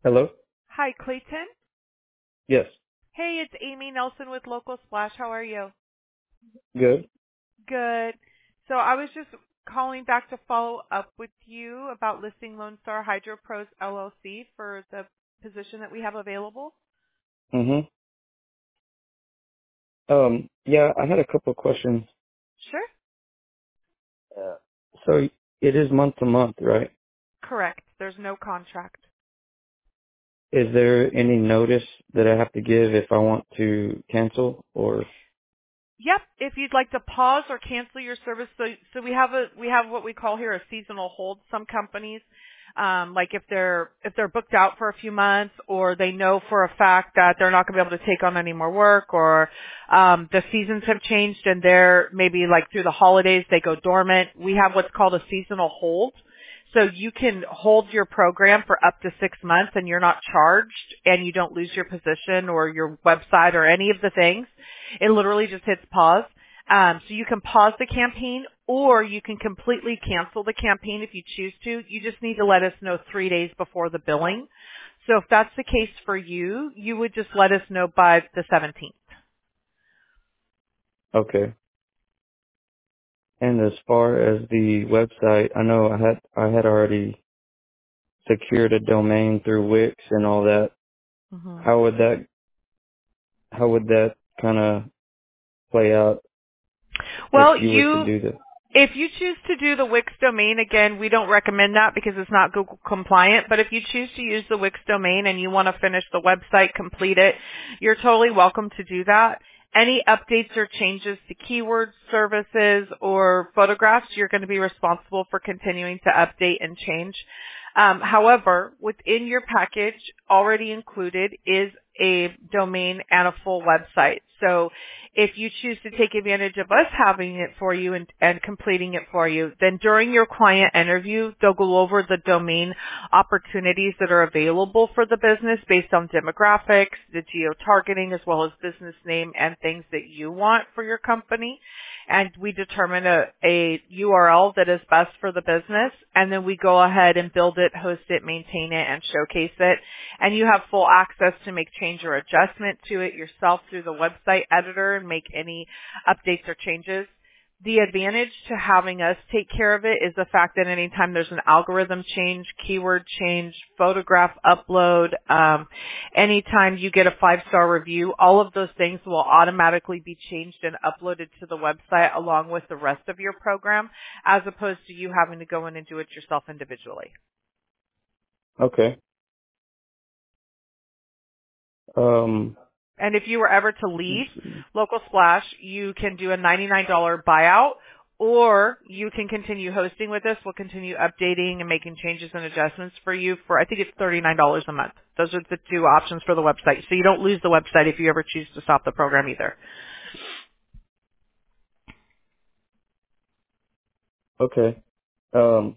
Hello? Hi, Clayton. Yes. Hey, it's Amy Nelson with Local Splash. How are you? Good. Good. So I was just calling back to follow up with you about listing Lone Star Hydro Pros LLC for the position that we have available. Mhm. Yeah, I had a couple of questions. Sure. Uh, so it is month to month, right? Correct. There's no contract. Is there any notice that I have to give if I want to cancel or? Yep. If you'd like to pause or cancel your service, so we have what we call here a seasonal hold. Some companies, like if they're booked out for a few months, or they know for a fact that they're not going to be able to take on any more work, or the seasons have changed and they're maybe like through the holidays they go dormant. We have what's called a seasonal hold. So you can hold your program for up to 6 months and you're not charged and you don't lose your position or your website or any of the things. It literally just hits pause. So you can pause the campaign or you can completely cancel the campaign if you choose to. You just need to let us know 3 days before the billing. So if that's the case for you, you would just let us know by the 17th. Okay. And as far as the website, I know I had already secured a domain through Wix and all that. hmm How would that kind of play out if Well, you were to do that? if you choose to do the Wix domain, again, we don't recommend that because it's not Google compliant, but if you choose to use the Wix domain and you want to finish the website, complete it, you're totally welcome to do that. Any updates or changes to keywords, services, or photographs, you're going to be responsible for continuing to update and change. However, within your package, already included is a domain and a full website. So if you choose to take advantage of us having it for you and completing it for you, then during your client interview, they'll go over the domain opportunities that are available for the business based on demographics, the geo-targeting, as well as business name and things that you want for your company. And we determine a URL that is best for the business, and then we go ahead and build it, host it, maintain it, and showcase it. And you have full access to make change or adjustment to it yourself through the website editor and make any updates or changes. The advantage to having us take care of it is the fact that anytime there's an algorithm change, keyword change, photograph upload, anytime you get a 5-star review, all of those things will automatically be changed and uploaded to the website along with the rest of your program, as opposed to you having to go in and do it yourself individually. Okay. And if you were ever to Let's leave see. Local Splash, you can do a $99 buyout, or you can continue hosting with us. We'll continue updating and making changes and adjustments for you for, I think it's $39 a month. Those are the two options for the website. So you don't lose the website if you ever choose to stop the program either. Okay. Um,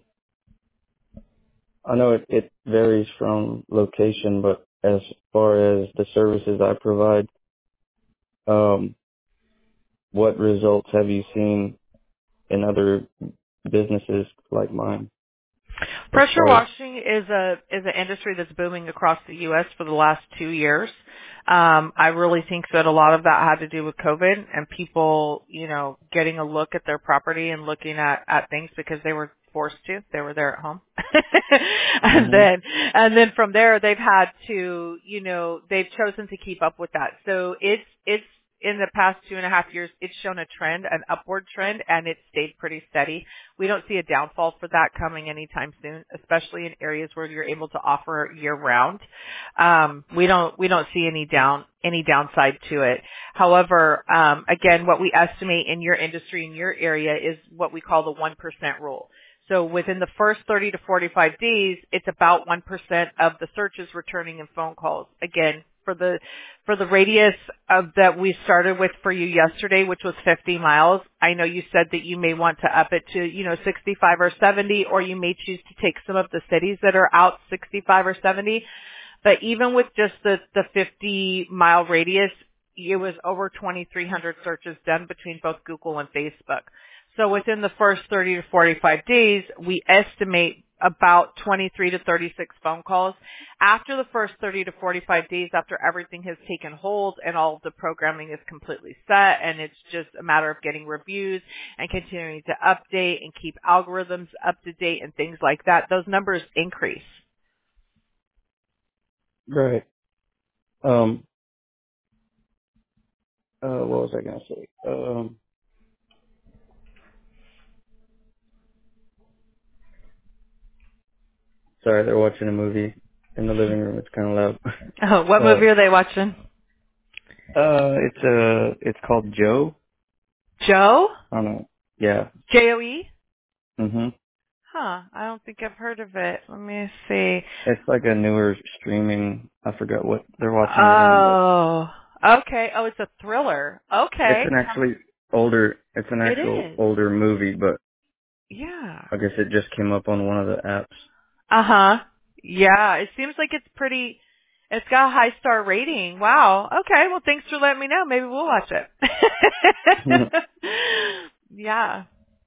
I know it varies from location, but as far as the services I provide, um, what results have you seen in other businesses like mine as Pressure far as? washing is an industry that's booming across the U.S. for the last 2 years. I really think that a lot of that had to do with COVID and people, getting a look at their property and looking at things because they were forced to. They were there at home. and Mhm. then from there they've had to, they've chosen to keep up with that. So it's in the past 2.5 years, it's shown a trend, an upward trend, and it's stayed pretty steady. We don't see a downfall for that coming anytime soon, especially in areas where you're able to offer year round. We don't see any downside to it. However, again, what we estimate in your industry, in your area, is what we call the 1% rule. So within the first 30 to 45 days, it's about 1% of the searches returning in phone calls. Again, for the radius that we started with for you yesterday, which was 50 miles, I know you said that you may want to up it to, 65 or 70, or you may choose to take some of the cities that are out 65 or 70. But even with just the 50-mile radius, it was over 2,300 searches done between both Google and Facebook. So within the first 30 to 45 days, we estimate about 23 to 36 phone calls. After the first 30 to 45 days, after everything has taken hold and all of the programming is completely set and it's just a matter of getting reviews and continuing to update and keep algorithms up to date and things like that, those numbers increase. Right. What was I gonna say? Sorry, they're watching a movie in the living room. It's kind of loud. Oh, what movie are they watching? It's called Joe. Joe? I don't know. Yeah. Joe? Mhm. Huh, I don't think I've heard of it. Let me see. It's like a newer streaming. I forgot what they're watching it on, but Oh, okay. Oh, it's a thriller. it's Okay. an actually older. It's an It actual is. older movie, but Yeah. I guess it just came up on one of the apps. Uh-huh. Yeah, it seems like it's got a high star rating. Wow. Okay, well thanks for letting me know. Maybe we'll watch it. Yeah.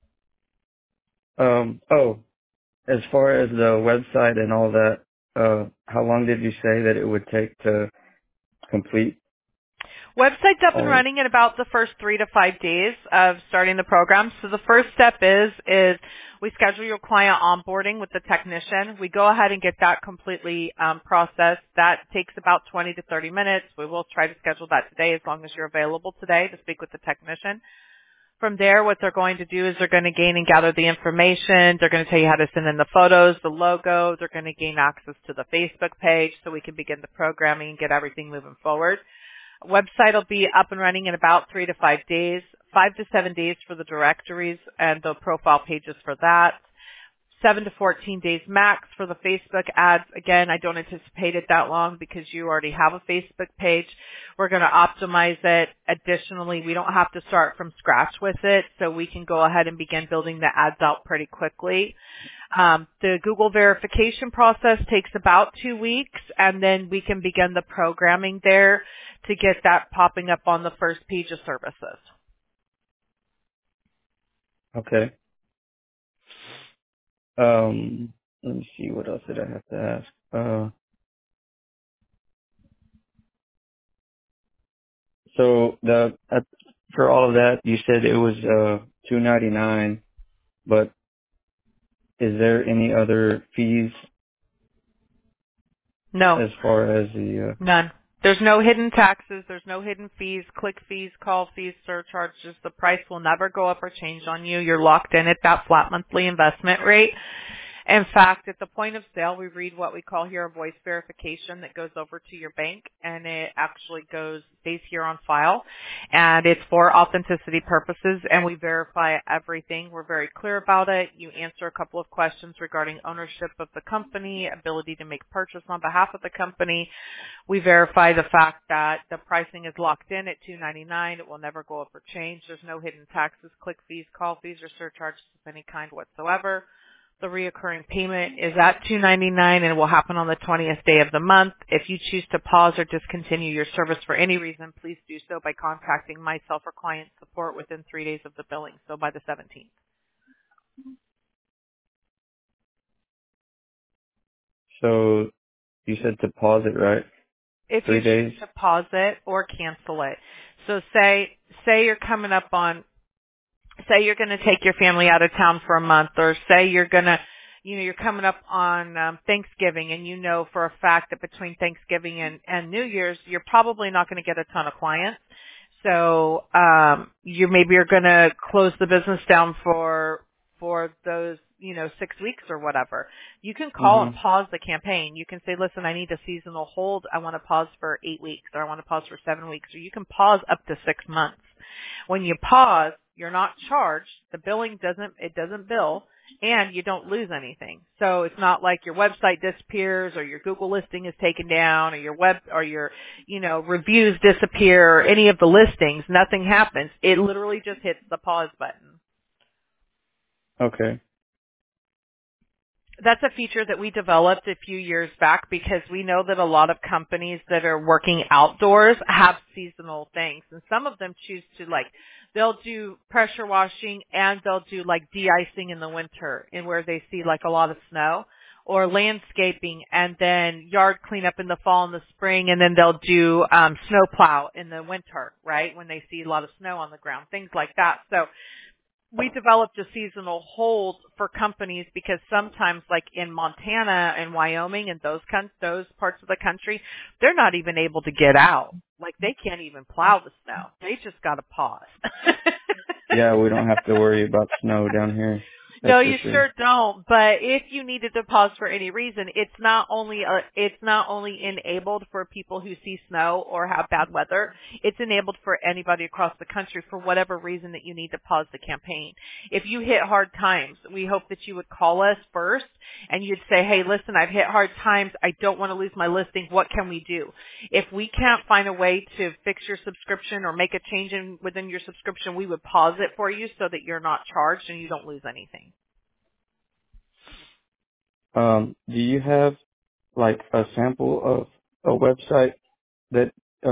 Oh, as far as the website and all that, how long did you say that it would take to complete Website's up and all? running in about the first 3 to 5 days of starting the program. So the first step is we schedule your client onboarding with the technician. We go ahead and get that completely processed. That takes about 20 to 30 minutes. We will try to schedule that today as long as you're available today to speak with the technician. From there, what they're going to do is they're going to gain and gather the information. They're going to tell you how to send in the photos, the logo. They're going to gain access to the Facebook page so we can begin the programming and get everything moving forward. Website will be up and running in about 3 to 5 days, 5 to 7 days for the directories and the profile pages for that. 7 to 14 days max for the Facebook ads. Again, I don't anticipate it that long because you already have a Facebook page. We're going to optimize it. Additionally, we don't have to start from scratch with it, so we can go ahead and begin building the ads out pretty quickly. The Google verification process takes about 2 weeks, and then we can begin the programming there to get that popping up on the first page of services. Okay. Let me see. What else did I have to ask? So for all of that, you said it was $299, but is there any other fees No. as far as the? None. There's no hidden taxes. There's no hidden fees, click fees, call fees, surcharges. The price will never go up or change on you. You're locked in at that flat monthly investment rate. In fact, at the point of sale, we read what we call here a voice verification that goes over to your bank, and it actually stays here on file, and it's for authenticity purposes, and we verify everything. We're very clear about it. You answer a couple of questions regarding ownership of the company, ability to make purchase on behalf of the company. We verify the fact that the pricing is locked in at $299. It will never go up or change. There's no hidden taxes, click fees, call fees, or surcharges of any kind whatsoever. The reoccurring payment is at $299 and it will happen on the 20th day of the month. If you choose to pause or discontinue your service for any reason, please do so by contacting myself or client support within 3 days of the billing, so by the 17th. So you said to pause it, right? If 3 you choose days. to pause it or cancel it. So say you're coming up on, say you're going to take your family out of town for a month, or say you're going to, you're coming up on Thanksgiving, and you know for a fact that between Thanksgiving and New Year's, you're probably not going to get a ton of clients. So you're going to close the business down for those 6 weeks or whatever. You can call and Mhm. pause the campaign. You can say, listen, I need a seasonal hold. I want to pause for 8 weeks, or I want to pause for 7 weeks, or you can pause up to 6 months. When you pause, you're not charged. The billing doesn't bill, and you don't lose anything. So it's not like your website disappears or your Google listing is taken down or your reviews disappear or any of the listings. Nothing happens. It literally just hits the pause button. Okay. That's a feature that we developed a few years back because we know that a lot of companies that are working outdoors have seasonal things, and some of them choose to they'll do pressure washing and they'll do like de-icing in the winter and where they see like a lot of snow, or landscaping and then yard cleanup in the fall and the spring, and then they'll do snow plow in the winter, right, when they see a lot of snow on the ground, things like that. So we developed a seasonal hold for companies because sometimes, like in Montana and Wyoming and those parts of the country, they're not even able to get out. Like they can't even plow the snow. They just got to pause. Yeah, we don't have to worry about snow down here. That's No, for you sure. sure don't. But if you needed to pause for any reason, it's not only enabled for people who see snow or have bad weather. It's enabled for anybody across the country for whatever reason that you need to pause the campaign. If you hit hard times, we hope that you would call us first and you'd say, "Hey, listen, I've hit hard times. I don't want to lose my listing. What can we do?" If we can't find a way to fix your subscription or make a change within your subscription, we would pause it for you so that you're not charged and you don't lose anything. Do you have like a sample of a website that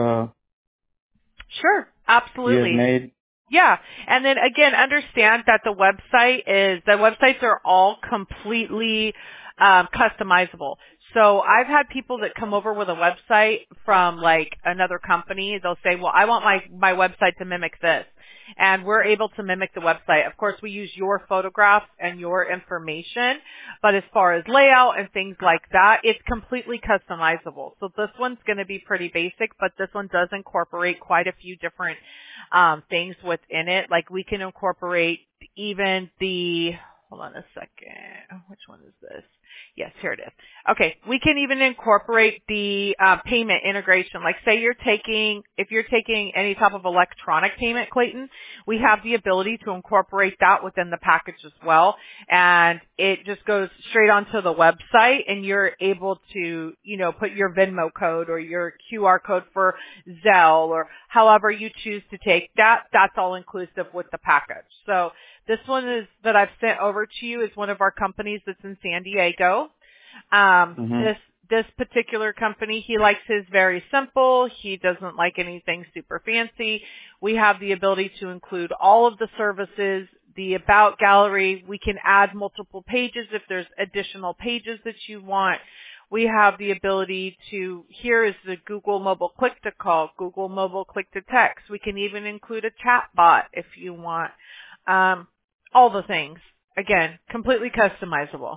Sure, you have absolutely. made? Yeah. And then again, understand that the websites are all completely customizable. So I've had people that come over with a website from like another company. They'll say, "Well, I want my website to mimic this." And we're able to mimic the website. Of course, we use your photographs and your information, but as far as layout and things like that, it's completely customizable. So this one's going to be pretty basic, but this one does incorporate quite a few different things within it. Like we can incorporate even hold on a second. Which one is this? Yes, here it is. Okay, we can even incorporate the payment integration. Like say if you're taking any type of electronic payment, Clayton, we have the ability to incorporate that within the package as well. And it just goes straight onto the website and you're able to, put your Venmo code or your QR code for Zelle or however you choose to take that. That's all inclusive with the package. So this one that I've sent over to you is one of our companies that's in San Diego. This particular company, he likes his very simple. He doesn't like anything super fancy. We have the ability to include all of the services, the About gallery. We can add multiple pages if there's additional pages that you want. We have the ability here is the Google Mobile Click to Call, Google Mobile Click to Text. We can even include a chat bot if you want. All the things. Again, completely customizable.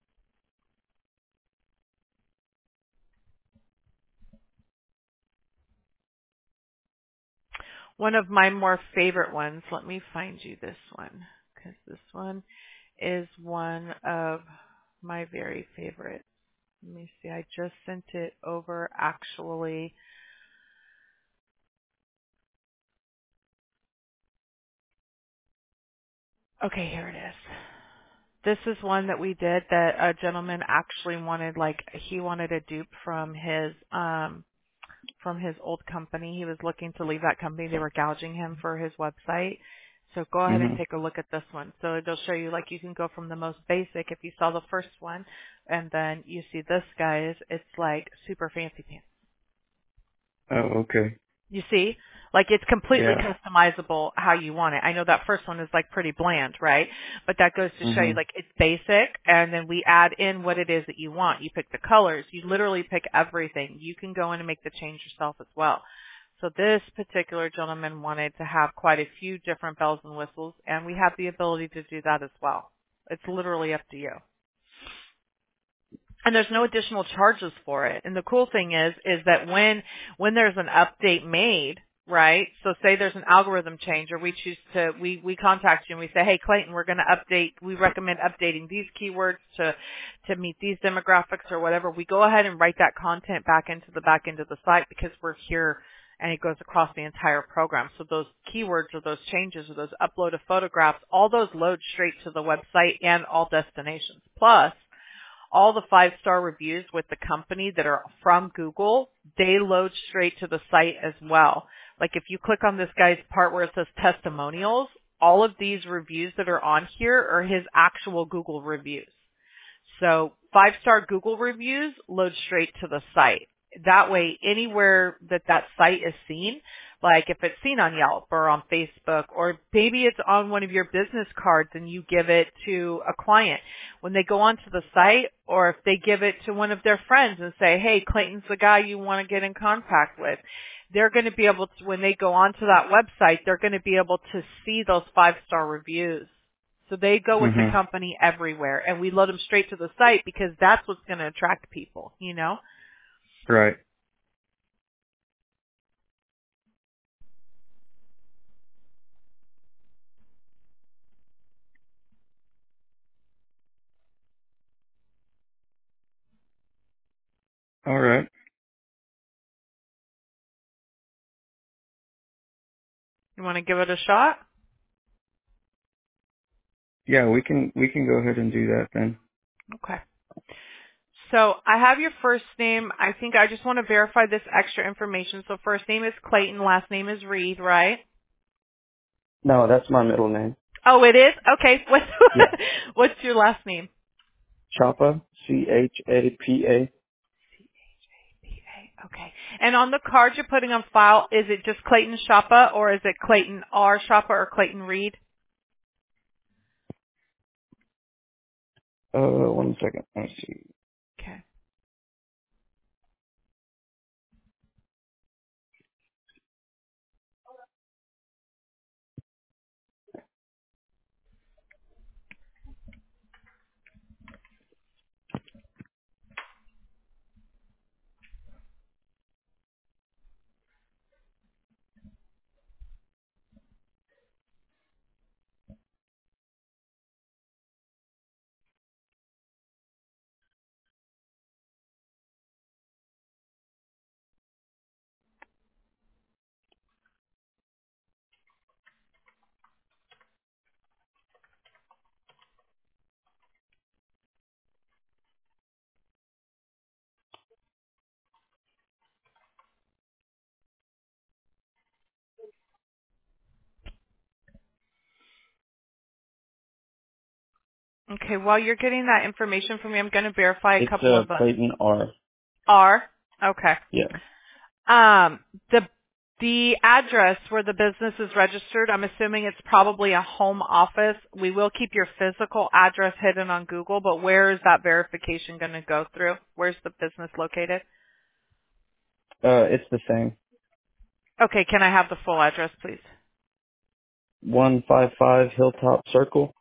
One of my more favorite ones, let me find you this one, because this one is one of my very favorites. Let me see, I just sent it over actually. Okay, here it is. This is one that we did that a gentleman actually wanted, he wanted a dupe from his old company. He was looking to leave that company. They were gouging him for his website. So go ahead and take a look at this one. So it'll show you, you can go from the most basic, if you saw the first one, and then you see this guy's, it's like super fancy pants. Oh, okay. You see? It's completely customizable how you want it. I know that first one is pretty bland, right? But that goes to show you it's basic, and then we add in what it is that you want. You pick the colors. You literally pick everything. You can go in and make the change yourself as well. So this particular gentleman wanted to have quite a few different bells and whistles, and we have the ability to do that as well. It's literally up to you. And there's no additional charges for it. And the cool thing is that when there's an update made, right? So say there's an algorithm change, or we contact you and we say, "Hey, Clayton, we're going to update. We recommend updating these keywords to meet these demographics or whatever." We go ahead and write that content back into the back end of the site because we're here, and it goes across the entire program. So those keywords or those changes or those upload of photographs, all those load straight to the website and all destinations. Plus, all the 5-star reviews with the company that are from Google, they load straight to the site as well. If you click on this guy's part where it says testimonials, all of these reviews that are on here are his actual Google reviews. So 5-star Google reviews load straight to the site. That way, anywhere that site is seen, like if it's seen on Yelp or on Facebook, or maybe it's on one of your business cards and you give it to a client, when they go onto the site, or if they give it to one of their friends and say, hey, Clayton's the guy you want to get in contact with, they're going to be able to, when they go onto that website, they're going to be able to see those 5-star reviews. So they go with the Mhm. company everywhere, and we load them straight to the site because that's what's going to attract people, you know? Right. All right. You want to give it a shot? Yeah, we can go ahead and do that then. Okay. So I have your first name. I think I just want to verify this extra information. So first name is Clayton, last name is Reed, right? No, that's my middle name. Oh, it is? Okay. Yeah. What's your last name? Chapa, Chapa. P-A. Okay. And on the card you're putting on file, is it just Clayton Shapa, or is it Clayton R. Shapa or Clayton Reed? 1 second. Let me see. Okay. Okay. While you're getting that information from me, I'm going to verify a It's couple of Clayton R. R. Okay. Yeah. The address where the business is registered, I'm assuming it's probably a home office. We will keep your physical address hidden on Google, but where is that verification going to go through? Where's the business located? It's the same. Okay, can I have the full address, please? 155 Hilltop Circle,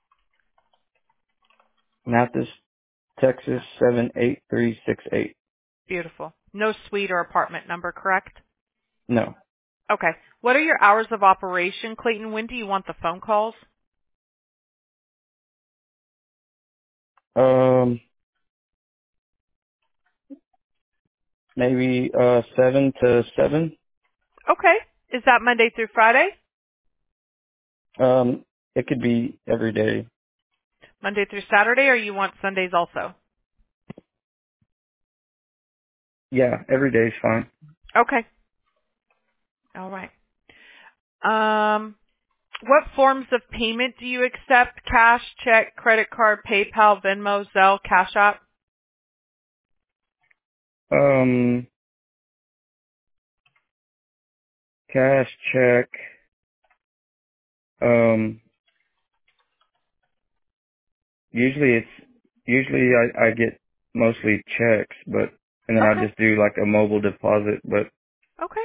Mathis, Texas 78368. Beautiful. No suite or apartment number, correct? No. Okay. What are your hours of operation, Clayton? When do you want the phone calls? Um, maybe 7 to 7. Okay. Is that Monday through Friday? It could be every day. Monday through Saturday, or you want Sundays also? Yeah, every day is fine. Okay. All right. What forms of payment do you accept? Cash, check, credit card, PayPal, Venmo, Zelle, Cash App? Um, cash check. Um, usually I get mostly checks, but and then I Okay. just do like a mobile deposit. But Okay.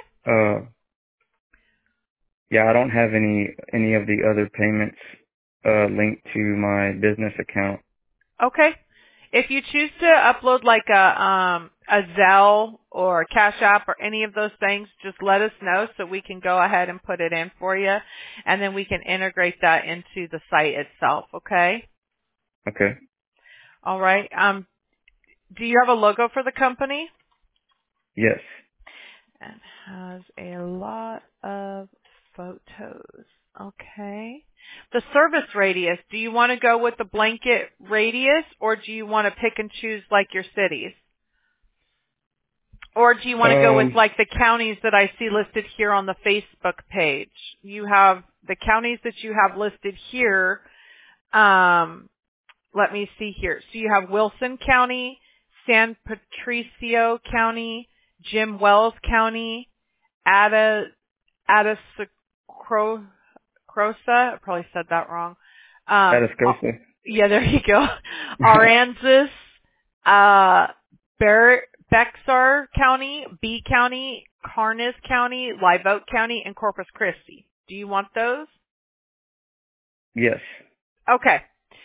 yeah, I don't have any of the other payments linked to my business account. Okay. If you choose to upload like a Zelle or a Cash App or any of those things, just let us know so we can go ahead and put it in for you, and then we can integrate that into the site itself. Okay. Okay. All right. Do you have a logo for the company? Yes. And has a lot of photos. Okay. The service radius, do you want to go with the blanket radius, or do you want to pick and choose like your cities? Or do you want to go with Um. like the counties that I see listed here on the Facebook page? You have the counties that you have listed here. let me see here. So you have Wilson County, San Patricio County, Jim Wells County, Atascocrosa, I probably said that wrong. Atascosa. Yeah, there you go. Aransas, Bexar County, B County, Karnes County, Live Oak County, and Corpus Christi. Do you want those? Yes. Okay.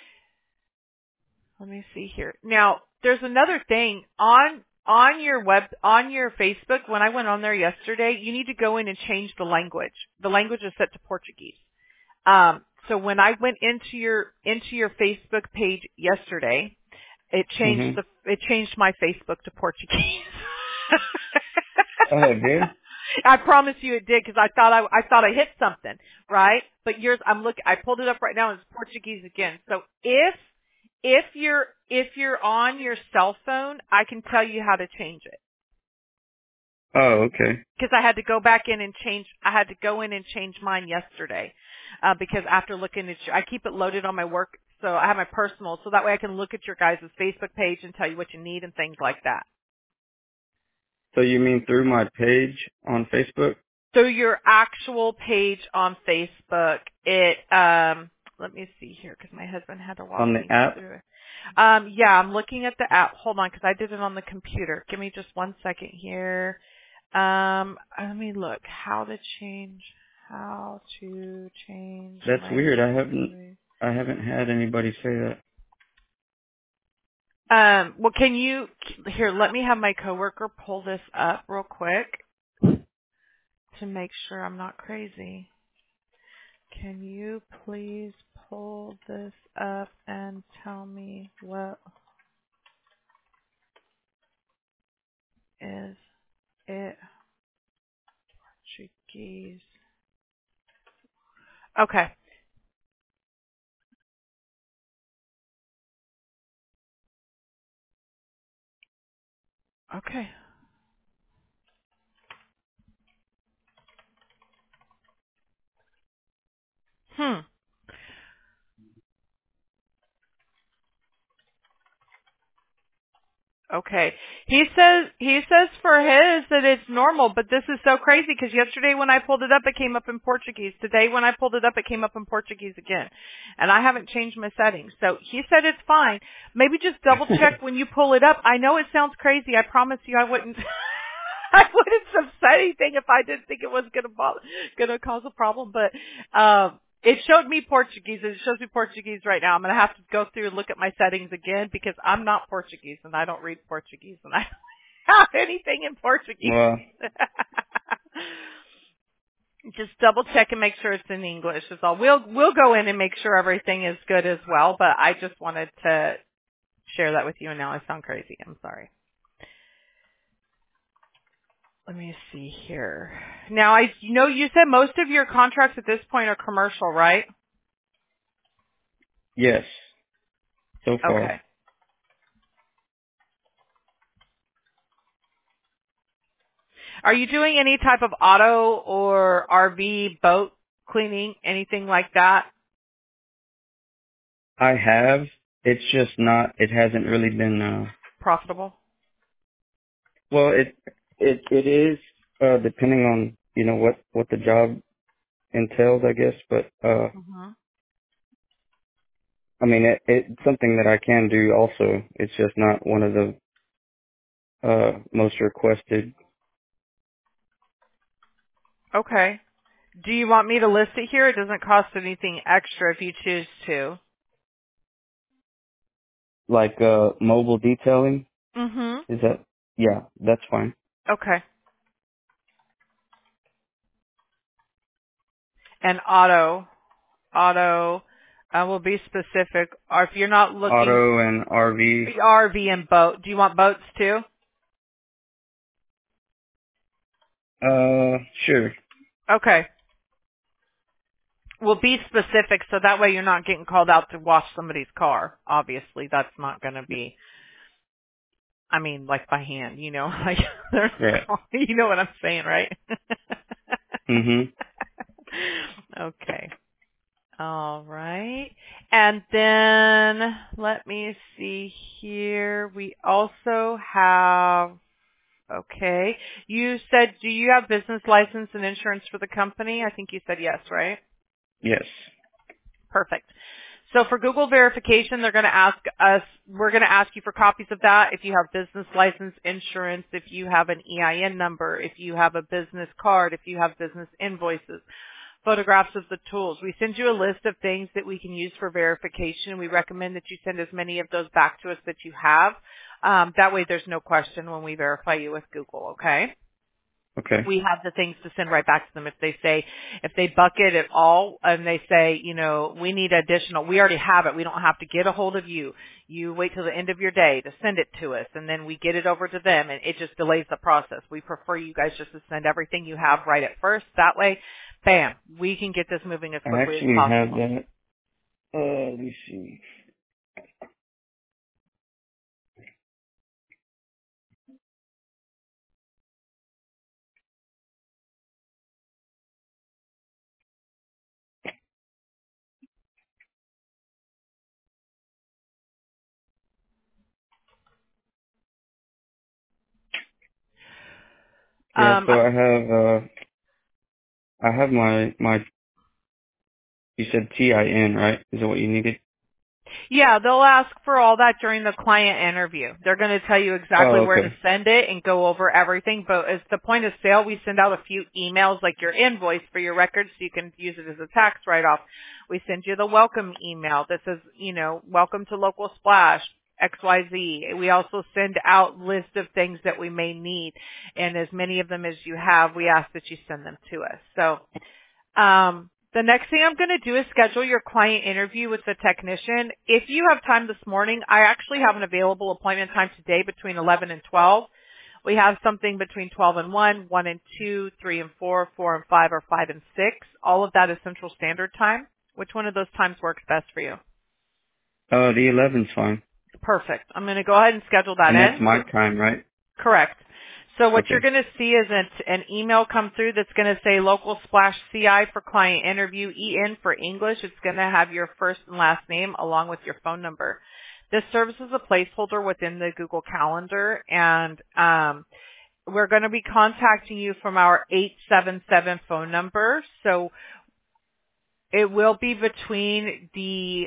Let me see here. Now, there's another thing on your Facebook. When I went on there yesterday, you need to go in and change the language. The language is set to Portuguese. So when I went into your Facebook page yesterday, it changed my Facebook to Portuguese. Oh, it did? I promise you it did, because I thought I hit something, right? But yours, I pulled it up right now and it's Portuguese again. So if you're on your cell phone, I can tell you how to change it. Oh, okay. Because I had to go back in and change. I had to go in and change mine yesterday, because after looking at I keep it loaded on my work, so I have my personal, so that way I can look at your guys' Facebook page and tell you what you need and things like that. So you mean through my page on Facebook? So your actual page on Facebook, let me see here, because my husband had to walk On me the app? through it. Yeah, I'm looking at the app. Hold on, because I did it on the computer. Give me just 1 second here. Let me look. How to change That's weird. language. I haven't had anybody say that. Well, here, let me have my coworker pull this up real quick to make sure I'm not crazy. Can you please pull this up and tell me what is it Portuguese? Okay. Okay. Okay. He says for his that it's normal, but this is so crazy because yesterday when I pulled it up, it came up in Portuguese. Today when I pulled it up, it came up in Portuguese again. And I haven't changed my settings. So he said it's fine. Maybe just double check when you pull it up. I know it sounds crazy. I promise you I wouldn't I wouldn't have said anything if I didn't think it was gonna cause a problem, but it showed me Portuguese. It shows me Portuguese right now. I'm going to have to go through and look at my settings again because I'm not Portuguese and I don't read Portuguese and I don't have anything in Portuguese. Well, Just double check and make sure it's in English is all. We'll go in and make sure everything is good as well, but I just wanted to share that with you and now I sound crazy. I'm sorry. Let me see here. Now, you said most of your contracts at this point are commercial, right? yes. So far. Okay. Are you doing any type of auto or RV boat cleaning, anything like that? I have. It's just not, it hasn't really been, Profitable? well, it is, depending on, what the job entails, I guess, but, Mm-hmm. I mean, it's something that I can do also. It's just not one of the, most requested. Okay. Do you want me to list it here? It doesn't cost anything extra if you choose to. Like, mobile detailing. Mm-hmm. Is that, yeah, that's fine. Okay. And auto will be specific. Or if you're not looking, Auto and RV. RV and boat. Do you want boats too? Sure. Okay. Well, be specific so that way you're not getting called out to wash somebody's car. Obviously, that's not going to be, like by hand, like, Yeah. you know what I'm saying, right? Mhm. Okay. All right. And then let me see here. We also have, okay. You said, do you have business license and insurance for the company? I think you said yes, right? Yes. Perfect. So for Google verification, they're going to ask us, we're going to ask you for copies of that. If you have business license, insurance, if you have an EIN number, if you have a business card, if you have business invoices, photographs of the tools. We send you a list of things that we can use for verification. We recommend that you send as many of those back to us that you have. That way there's no question when we verify you with Google, okay? Okay. We have the things to send right back to them. If they bucket it all and they say, we need additional, we already have it. We don't have to get a hold of you. You wait till the end of your day to send it to us, and then we get it over to them, and it just delays the process. We prefer you guys just to send everything you have right at first. That way, bam, we can get this moving as I quickly as actually have possible. that. Let me see. Yeah, Um, so I have my, you said TIN, right? Is that what you needed? Yeah, they'll ask for all that during the client interview. They're going to tell you exactly Oh, where to okay. send it and go over everything. But as the point of sale, we send out a few emails like your invoice for your records so you can use it as a tax write-off. We send you the welcome email that says, welcome to Local Splash, XYZ. We also send out lists of things that we may need. And as many of them as you have, we ask that you send them to us. So, the next thing I'm going to do is schedule your client interview with the technician. If you have time this morning, I actually have an available appointment time today between 11 and 12. We have something between 12 and 1, 1 and 2, 3 and 4, 4 and 5, or 5 and 6. All of that is Central Standard Time. Which one of those times works best for you? The 11's fine. Perfect. I'm going to go ahead and schedule that And that's in. my time, right? Correct. So what you're Okay. going to see is an email come through that's going to say Local Splash CI for client interview, EN for English. It's going to have your first and last name along with your phone number. This serves as a placeholder within the Google Calendar, and we're going to be contacting you from our 877 phone number. So it will be between the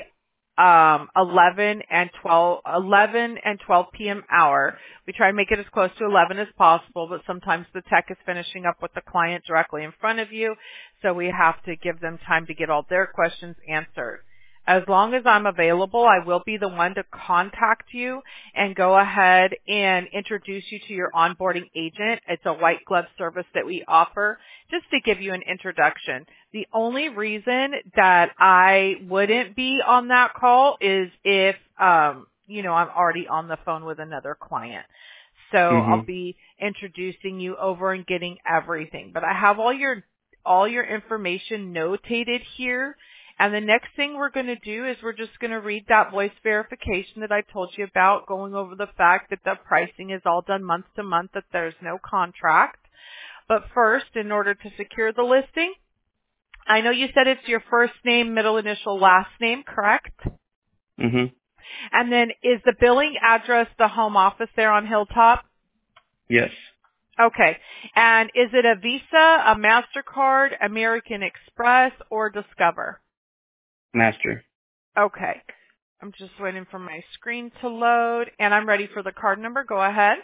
11 and 12 p.m. hour. We try and make it as close to 11 as possible, but sometimes the tech is finishing up with the client directly in front of you, so we have to give them time to get all their questions answered. As long as I'm available, I will be the one to contact you and go ahead and introduce you to your onboarding agent. It's a white glove service that we offer just to give you an introduction. The only reason that I wouldn't be on that call is if, I'm already on the phone with another client. So I'll Mhm. be introducing you over and getting everything. But I have all your information notated here. And the next thing we're going to do is we're just going to read that voice verification that I told you about, going over the fact that the pricing is all done month to month, that there's no contract. But first, in order to secure the listing, I know you said it's your first name, middle initial, last name, correct? Mhm. And then is the billing address the home office there on Hilltop? Yes. Okay. And is it a Visa, a MasterCard, American Express, or Discover? Master. Okay. I'm just waiting for my screen to load, and I'm ready for the card number. Go ahead.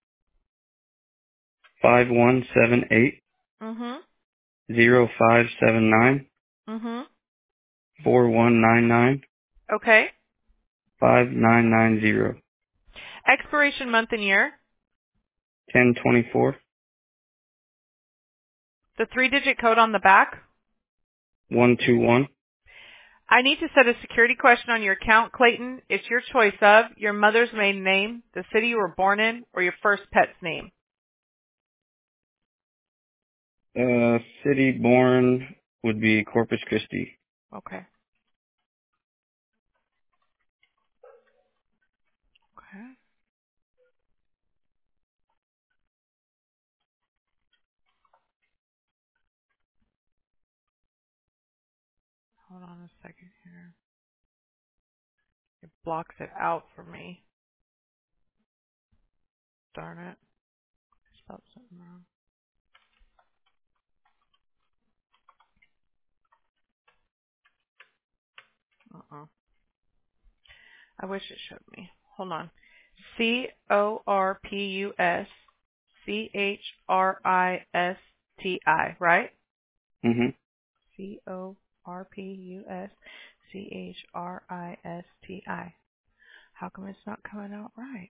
5178 Mhm. 0579 Mhm. 4199 Okay. 5990 Expiration month and year. 1024 The 3-digit code on the back. 121. I need to set a security question on your account, Clayton. It's your choice of your mother's maiden name, the city you were born in, or your first pet's name. City born would be Corpus Christi. Okay. Okay. Hold on a second here. It blocks it out for me. Darn it. I spelled something wrong. Uh-uh. I wish it showed me. Hold on. CORPUSCHRISTI, right? Mhm. CORPUSCHRISTI. How come it's not coming out right?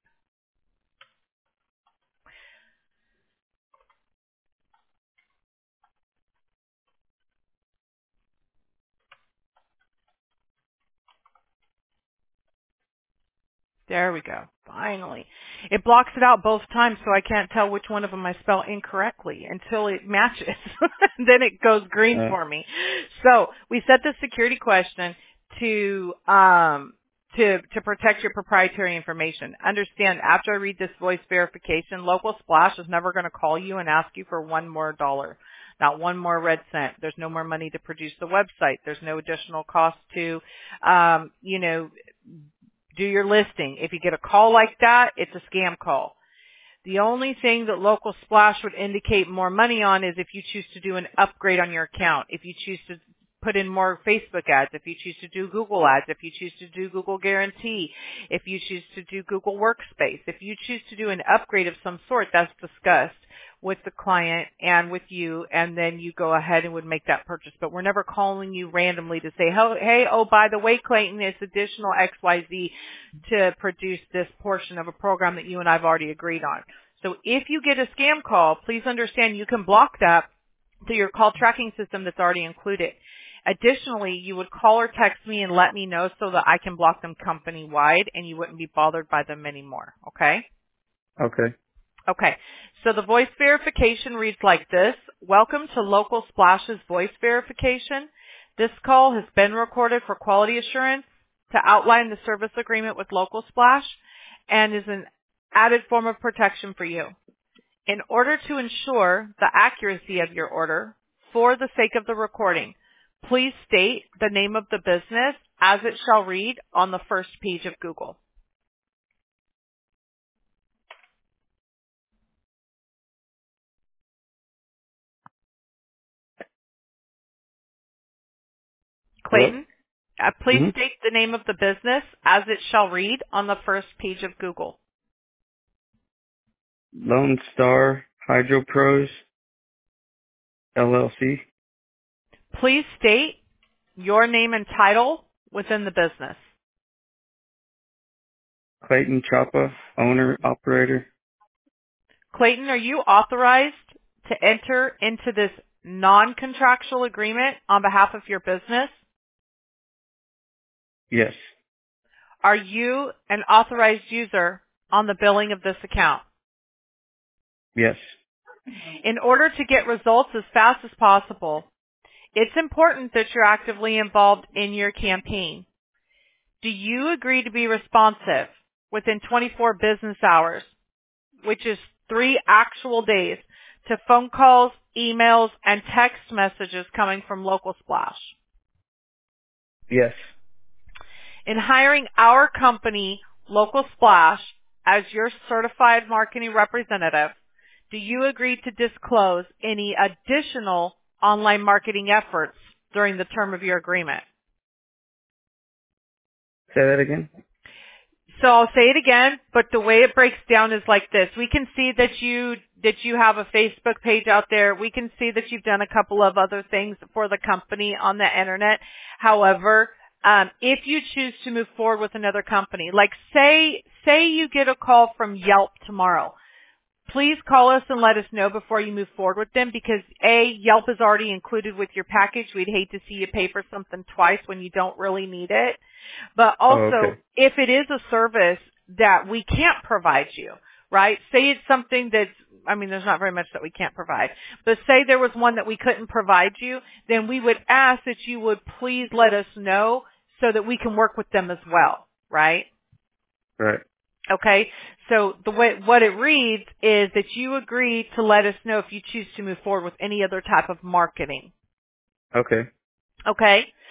There we go. Finally. It blocks it out both times, so I can't tell which one of them I spell incorrectly until it matches. Then it goes green for me. So we set the security question to protect your proprietary information. Understand, after I read this voice verification, Local Splash is never going to call you and ask you for one more dollar. Not one more red cent. There's no more money to produce the website. There's no additional cost to, do your listing. If you get a call like that, it's a scam call. The only thing that Local Splash would indicate more money on is if you choose to do an upgrade on your account, if you choose to put in more Facebook ads, if you choose to do Google ads, if you choose to do Google Guarantee, if you choose to do Google Workspace, if you choose to do an upgrade of some sort, that's discussed with the client and with you, and then you go ahead and would make that purchase. But we're never calling you randomly to say, hey, oh, by the way, Clayton, it's additional XYZ to produce this portion of a program that you and I have already agreed on. So if you get a scam call, please understand you can block that through your call tracking system that's already included. Additionally, you would call or text me and let me know so that I can block them company-wide and you wouldn't be bothered by them anymore, okay? Okay. Okay, so the voice verification reads like this. Welcome to Local Splash's voice verification. This call has been recorded for quality assurance to outline the service agreement with Local Splash and is an added form of protection for you. In order to ensure the accuracy of your order, for the sake of the recording, please state the name of the business as it shall read on the first page of Google. Hello? Clayton, please Mhm. state the name of the business as it shall read on the first page of Google. Lone Star Hydro Pros LLC. Please state your name and title within the business. Clayton Chapa, owner, operator. Clayton, are you authorized to enter into this non-contractual agreement on behalf of your business? Yes. Are you an authorized user on the billing of this account? Yes. In order to get results as fast as possible, it's important that you're actively involved in your campaign. Do you agree to be responsive within 24 business hours, which is 3 actual days, to phone calls, emails, and text messages coming from Local Splash? Yes. In hiring our company, Local Splash, as your certified marketing representative, do you agree to disclose any additional online marketing efforts during the term of your agreement? Say that again. So I'll say it again, but the way it breaks down is like this. We can see that you have a Facebook page out there. We can see that you've done a couple of other things for the company on the internet. However, if you choose to move forward with another company, like say you get a call from Yelp tomorrow, please call us and let us know before you move forward with them because A, Yelp is already included with your package. We'd hate to see you pay for something twice when you don't really need it. But Oh, also, okay. if it is a service that we can't provide you, right? Say it's something that's, there's not very much that we can't provide. But say there was one that we couldn't provide you, then we would ask that you would please let us know so that we can work with them as well, right? Right. Okay, so what it reads is that you agree to let us know if you choose to move forward with any other type of marketing. Okay. Okay,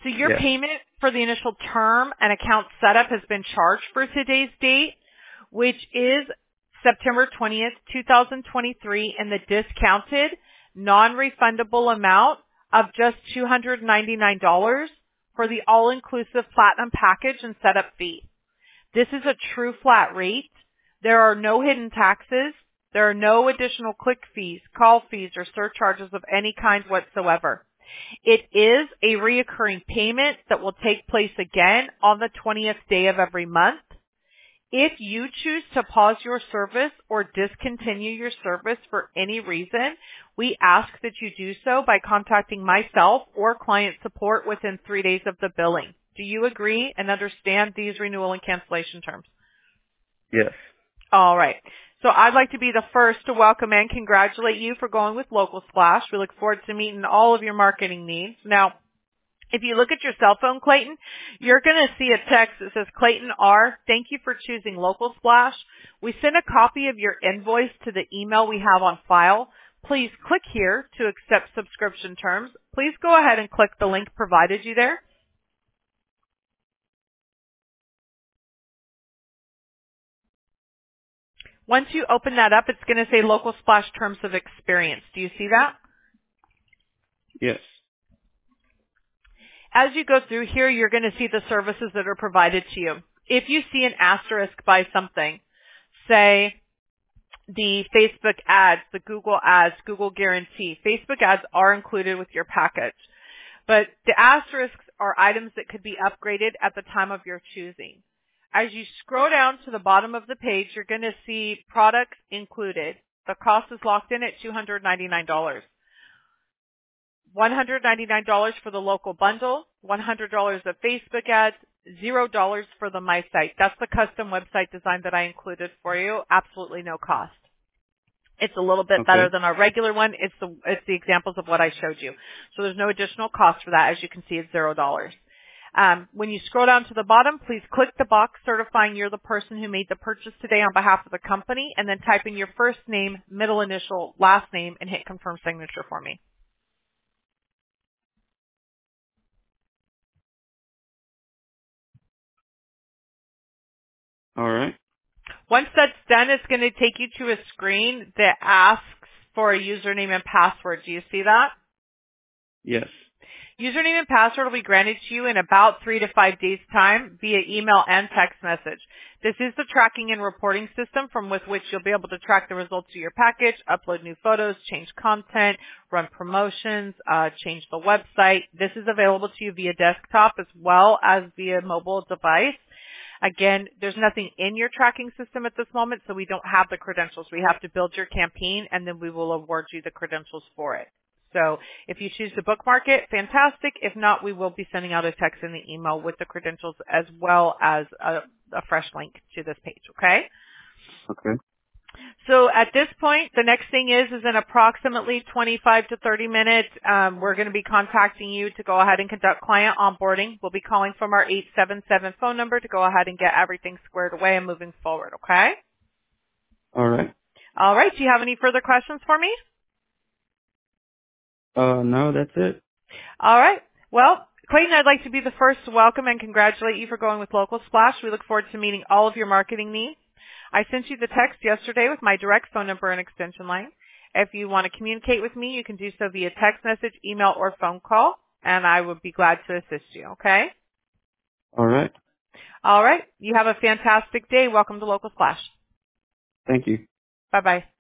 So your Yes. payment for the initial term and account setup has been charged for today's date, which is September 20th, 2023, in the discounted non-refundable amount of just $299 for the all-inclusive platinum package and setup fee. This is a true flat rate. There are no hidden taxes. There are no additional click fees, call fees, or surcharges of any kind whatsoever. It is a reoccurring payment that will take place again on the 20th day of every month. If you choose to pause your service or discontinue your service for any reason, we ask that you do so by contacting myself or client support within 3 days of the billing. Do you agree and understand these renewal and cancellation terms? Yes. All right. So I'd like to be the first to welcome and congratulate you for going with Local Splash. We look forward to meeting all of your marketing needs. Now, if you look at your cell phone, Clayton, you're going to see a text that says, Clayton R., thank you for choosing Local Splash. We sent a copy of your invoice to the email we have on file. Please click here to accept subscription terms. Please go ahead and click the link provided you there. Once you open that up, it's going to say Local Splash Terms of Experience. Do you see that? Yes. As you go through here, you're going to see the services that are provided to you. If you see an asterisk by something, say the Facebook ads, the Google ads, Google Guarantee, Facebook ads are included with your package. But the asterisks are items that could be upgraded at the time of your choosing. As you scroll down to the bottom of the page, you're going to see products included. The cost is locked in at $299. $199 for the local bundle, $100 of Facebook ads, $0 for the My Site. That's the custom website design that I included for you. Absolutely no cost. It's a little bit better than our regular one. It's the examples of what I showed you. So there's no additional cost for that. As you can see, it's $0. When you scroll down to the bottom, please click the box certifying you're the person who made the purchase today on behalf of the company, and then type in your first name, middle initial, last name, and hit confirm signature for me. All right. Once that's done, it's going to take you to a screen that asks for a username and password. Do you see that? Yes. Username and password will be granted to you in about 3 to 5 days' time via email and text message. This is the tracking and reporting system from with which you'll be able to track the results of your package, upload new photos, change content, run promotions, change the website. This is available to you via desktop as well as via mobile device. Again, there's nothing in your tracking system at this moment, so we don't have the credentials. We have to build your campaign, and then we will award you the credentials for it. So if you choose to bookmark it, fantastic. If not, we will be sending out a text in the email with the credentials as well as a fresh link to this page, okay? Okay. So at this point, the next thing is in approximately 25 to 30 minutes, we're going to be contacting you to go ahead and conduct client onboarding. We'll be calling from our 877 phone number to go ahead and get everything squared away and moving forward, okay? All right. All right. Do you have any further questions for me? No, that's it. All right. Well, Clayton, I'd like to be the first to welcome and congratulate you for going with Local Splash. We look forward to meeting all of your marketing needs. I sent you the text yesterday with my direct phone number and extension line. If you want to communicate with me, you can do so via text message, email, or phone call, and I would be glad to assist you, okay? All right. All right. You have a fantastic day. Welcome to Local Splash. Thank you. Bye-bye.